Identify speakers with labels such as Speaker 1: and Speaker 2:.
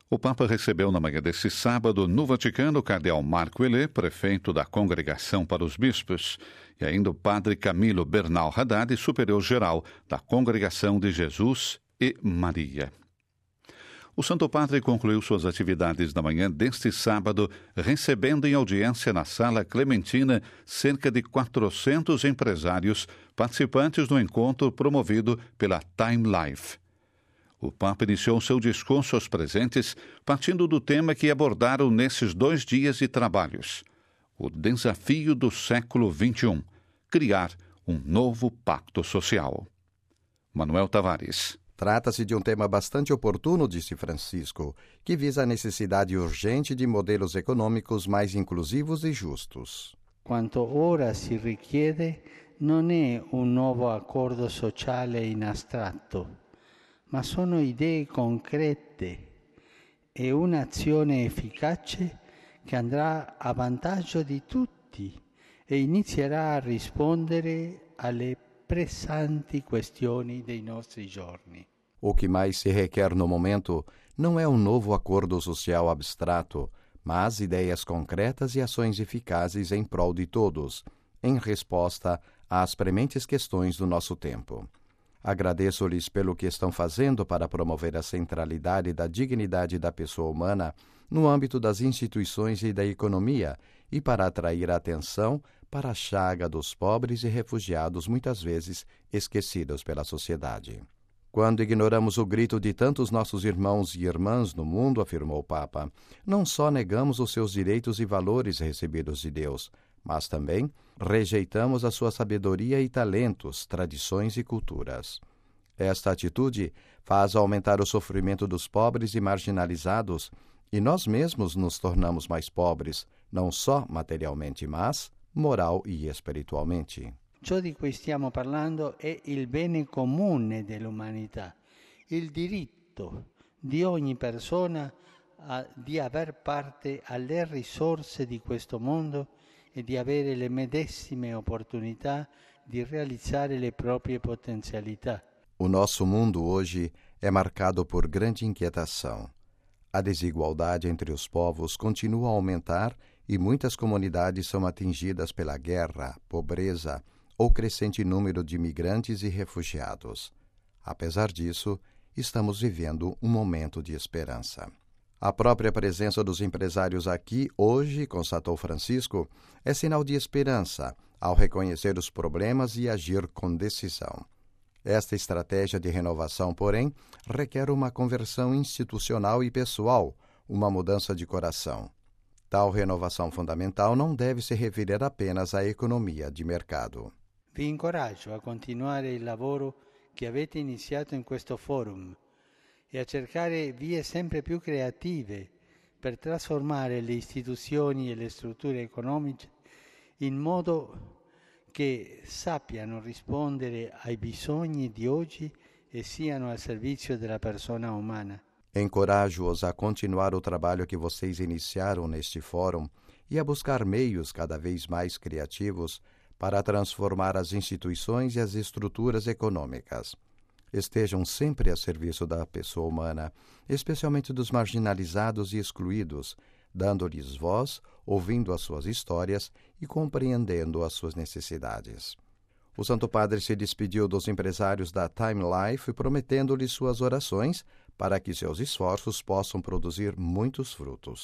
Speaker 1: O Papa recebeu na manhã deste sábado, no Vaticano, o cardeal Marco Elé, prefeito da Congregação para os Bispos, e ainda o padre Camilo Bernal Haddad, superior-geral da Congregação de Jesus e Maria. O Santo Padre concluiu suas atividades na manhã deste sábado, recebendo em audiência na Sala Clementina cerca de 400 empresários participantes do encontro promovido pela Time Life. O Papa iniciou seu discurso aos presentes partindo do tema que abordaram nesses 2 dias de trabalhos: o desafio do século XXI, criar um novo pacto social. Manuel Tavares.
Speaker 2: Trata-se de um tema bastante oportuno, disse Francisco, que visa a necessidade urgente de modelos econômicos mais inclusivos e justos.
Speaker 3: Quanto ora si richiede non è un nuovo accordo sociale in astratto, ma sono idee concrete e un'azione efficace che andrà a vantaggio di tutti e inizierà a rispondere alle pressanti questioni dei nostri giorni.
Speaker 2: O que mais se requer no momento não é um novo acordo social abstrato, mas ideias concretas e ações eficazes em prol de todos, em resposta às prementes questões do nosso tempo. Agradeço-lhes pelo que estão fazendo para promover a centralidade da dignidade da pessoa humana no âmbito das instituições e da economia e para atrair a atenção para a chaga dos pobres e refugiados muitas vezes esquecidos pela sociedade. Quando ignoramos o grito de tantos nossos irmãos e irmãs no mundo, afirmou o Papa, não só negamos os seus direitos e valores recebidos de Deus, mas também rejeitamos a sua sabedoria e talentos, tradições e culturas. Esta atitude faz aumentar o sofrimento dos pobres e marginalizados, e nós mesmos nos tornamos mais pobres, não só materialmente, mas moral e espiritualmente.
Speaker 3: Ciò di cui stiamo parlando è il bene comune dell'umanità, il diritto di ogni persona di aver parte alle risorse di questo mondo e di avere le medesime opportunità di realizzare le proprie potenzialità.
Speaker 2: O nosso mundo hoje é marcado por grande inquietação. A desigualdade entre os povos continua a aumentar e muitas comunidades são atingidas pela guerra, pobreza ou crescente número de migrantes e refugiados. Apesar disso, estamos vivendo um momento de esperança. A própria presença dos empresários aqui, hoje, constatou Francisco, é sinal de esperança, ao reconhecer os problemas e agir com decisão. Esta estratégia de renovação, porém, requer uma conversão institucional e pessoal, uma mudança de coração. Tal renovação fundamental não deve se referir apenas à economia de mercado.
Speaker 3: Vi incoraggio a continuare il lavoro che avete iniziato in questo forum e a cercare vie sempre più creative per trasformare le istituzioni e le strutture economiche in modo che sappiano rispondere ai bisogni di oggi e siano al servizio della persona umana.
Speaker 2: Encorajo-os a continuar o trabalho que vocês iniciaram neste fórum e a buscar meios cada vez mais criativos para transformar as instituições e as estruturas econômicas. Estejam sempre a serviço da pessoa humana, especialmente dos marginalizados e excluídos, dando-lhes voz, ouvindo as suas histórias e compreendendo as suas necessidades. O Santo Padre se despediu dos empresários da Time Life, prometendo-lhes suas orações para que seus esforços possam produzir muitos frutos.